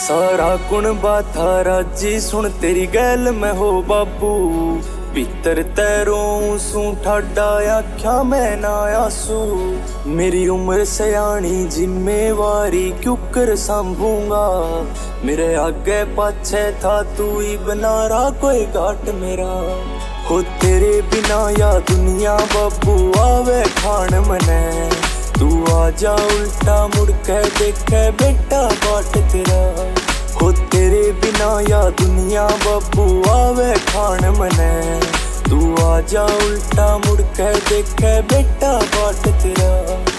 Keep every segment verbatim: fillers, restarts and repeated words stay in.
सारा कुण बाथा राजी सुन तेरी गैल मैं हो बाबू। भीतर तैरों सू ठाडा आख्या मैं ना आसू। मेरी उम्र सयानी जिम्मेवारी क्यों कर संभूंगा। मेरे आगे पाछे था तू ही बना रहा कोई घाट मेरा। हो तेरे बिना या दुनिया बाबू आवे खान मने। तू आजा उल्टा मुड़ के देखे बेटा बाट तेरा। हो तेरे बिना या दुनिया बाबू आवे खान मने। तू आजा उल्टा मुड़ के देखे बेटा बाट तेरा।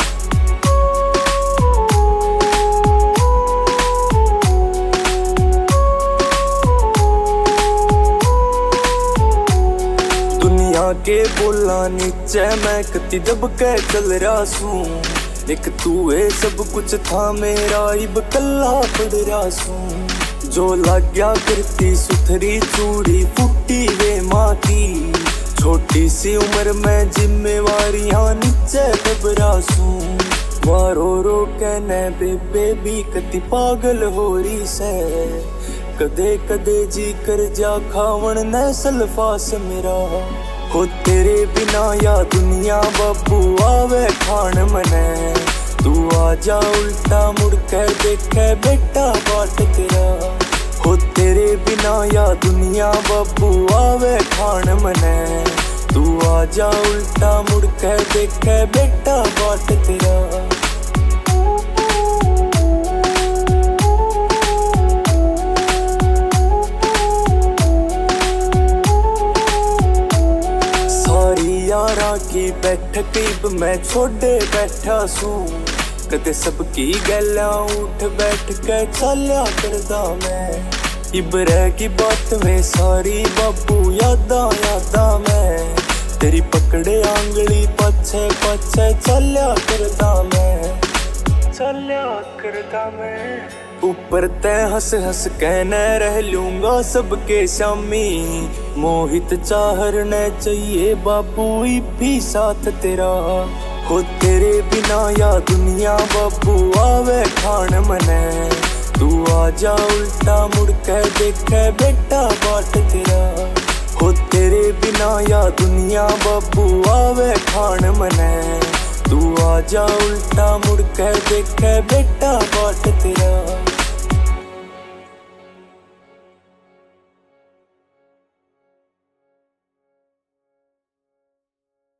दुनिया के बोला नीचे मैं कति दब के चल रहा सू। एक तू है सब कुछ था मेरा इब कल्ला पड़ रहा सू। जो लग गया करती सुथरी चूड़ी फूटी वे माँ की। छोटी सी उम्र में जिम्मेवारियां नीचे दब रहा सू। वारो रो कहने बेबे भी कति पागल हो रही से। कदे कदे जी कर जा खावन न सल्फास मेरा। हो तेरे बिना या दुनिया बाबू आवे खान मने। तू आजा उल्टा मुड़ के देखे बेटा बाट तेरा। हो तेरे बिना या दुनिया बाबू आवे खान मने। तू आजा उल्टा मुड़ के देखे बेटा बाट तेरा। यारा की बैठक इब मैं छोड़े बैठा सू। कदे सबकी गैला उठ बैठ के चलिया करदा मैं। इब रह की बात में सारी बाबू यादा यादा मैं। तेरी पकड़े आंगली पछे पछे चलिया करदा मैं। चलिया करदा मैं। ऊपर तय हंस हंस कहने रह लूंगा सबके शामी। मोहित चाहरने चाहिए बाबू भी साथ तेरा। हो तेरे बिना या दुनिया बाबू आवे खान मने। तू आजा उल्टा मुड़ के देखे बेटा बाट तेरा। हो तेरे बिना या दुनिया बाबू आवे खान मने। तू आजा उल्टा मुड़ के देखे बेटा बाट तेरा।